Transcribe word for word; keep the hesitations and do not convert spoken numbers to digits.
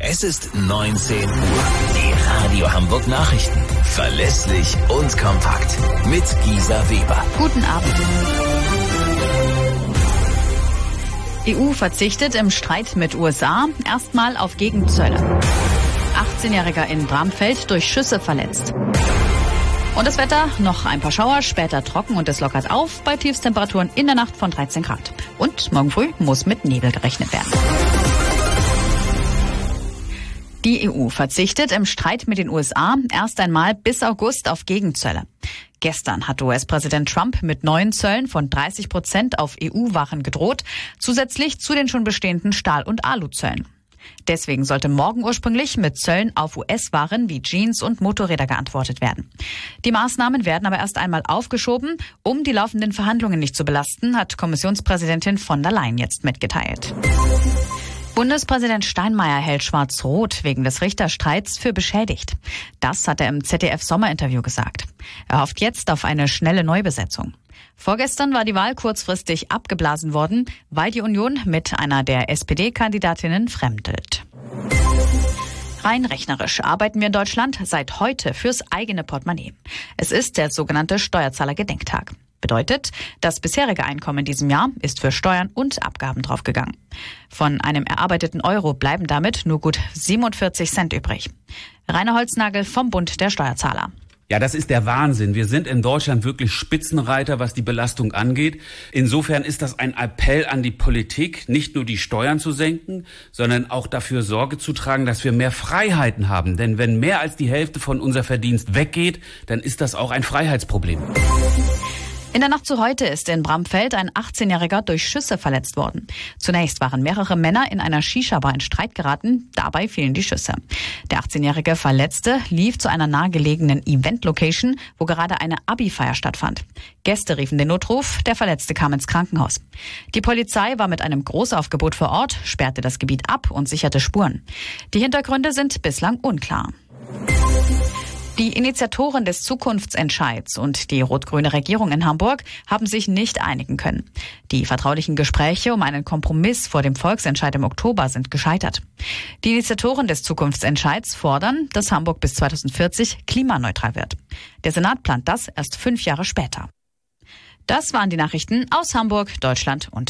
Es ist neunzehn Uhr. Die Radio Hamburg Nachrichten. Verlässlich und kompakt. Mit Gisa Weber. Guten Abend. E U verzichtet im Streit mit U S A erstmal auf Gegenzölle. achtzehnjähriger in Bramfeld durch Schüsse verletzt. Und das Wetter, noch ein paar Schauer, später trocken und es lockert auf bei Tiefstemperaturen in der Nacht von dreizehn Grad. Und morgen früh muss mit Nebel gerechnet werden. Die E U verzichtet im Streit mit den U S A erst einmal bis August auf Gegenzölle. Gestern hat U S-Präsident Trump mit neuen Zöllen von dreißig Prozent auf E U-Waren gedroht, zusätzlich zu den schon bestehenden Stahl- und Aluzöllen. Deswegen sollte morgen ursprünglich mit Zöllen auf U S-Waren wie Jeans und Motorräder geantwortet werden. Die Maßnahmen werden aber erst einmal aufgeschoben, um die laufenden Verhandlungen nicht zu belasten, hat Kommissionspräsidentin von der Leyen jetzt mitgeteilt. Bundespräsident Steinmeier hält Schwarz-Rot wegen des Richterstreits für beschädigt. Das hat er im Z D F-Sommerinterview gesagt. Er hofft jetzt auf eine schnelle Neubesetzung. Vorgestern war die Wahl kurzfristig abgeblasen worden, weil die Union mit einer der S P D-Kandidatinnen fremdelt. Rein rechnerisch arbeiten wir in Deutschland seit heute fürs eigene Portemonnaie. Es ist der sogenannte Steuerzahlergedenktag. Bedeutet, das bisherige Einkommen in diesem Jahr ist für Steuern und Abgaben draufgegangen. Von einem erarbeiteten Euro bleiben damit nur gut siebenundvierzig Cent übrig. Rainer Holznagel vom Bund der Steuerzahler. Ja, das ist der Wahnsinn. Wir sind in Deutschland wirklich Spitzenreiter, was die Belastung angeht. Insofern ist das ein Appell an die Politik, nicht nur die Steuern zu senken, sondern auch dafür Sorge zu tragen, dass wir mehr Freiheiten haben. Denn wenn mehr als die Hälfte von unser Verdienst weggeht, dann ist das auch ein Freiheitsproblem. In der Nacht zu heute ist in Bramfeld ein achtzehnjähriger durch Schüsse verletzt worden. Zunächst waren mehrere Männer in einer Shisha-Bar in Streit geraten, dabei fielen die Schüsse. Der achtzehnjährige Verletzte lief zu einer nahegelegenen Event-Location, wo gerade eine Abi-Feier stattfand. Gäste riefen den Notruf, der Verletzte kam ins Krankenhaus. Die Polizei war mit einem Großaufgebot vor Ort, sperrte das Gebiet ab und sicherte Spuren. Die Hintergründe sind bislang unklar. Die Initiatoren des Zukunftsentscheids und die rot-grüne Regierung in Hamburg haben sich nicht einigen können. Die vertraulichen Gespräche um einen Kompromiss vor dem Volksentscheid im Oktober sind gescheitert. Die Initiatoren des Zukunftsentscheids fordern, dass Hamburg bis zweitausendvierzig klimaneutral wird. Der Senat plant das erst fünf Jahre später. Das waren die Nachrichten aus Hamburg, Deutschland und